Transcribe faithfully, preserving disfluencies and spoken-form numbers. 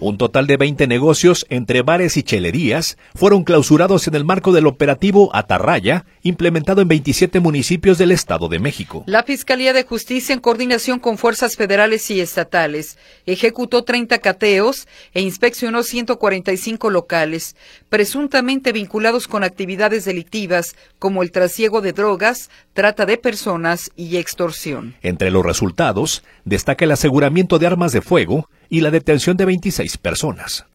Un total de veinte negocios entre bares y chelerías fueron clausurados en el marco del operativo Atarraya, implementado en veintisiete municipios del Estado de México. La Fiscalía de Justicia, en coordinación con fuerzas federales y estatales, ejecutó treinta cateos e inspeccionó ciento cuarenta y cinco locales, presuntamente vinculados con actividades delictivas como el trasiego de drogas, trata de personas y extorsión. Entre los resultados, destaca el aseguramiento de armas de fuego y la detención de veintiséis personas.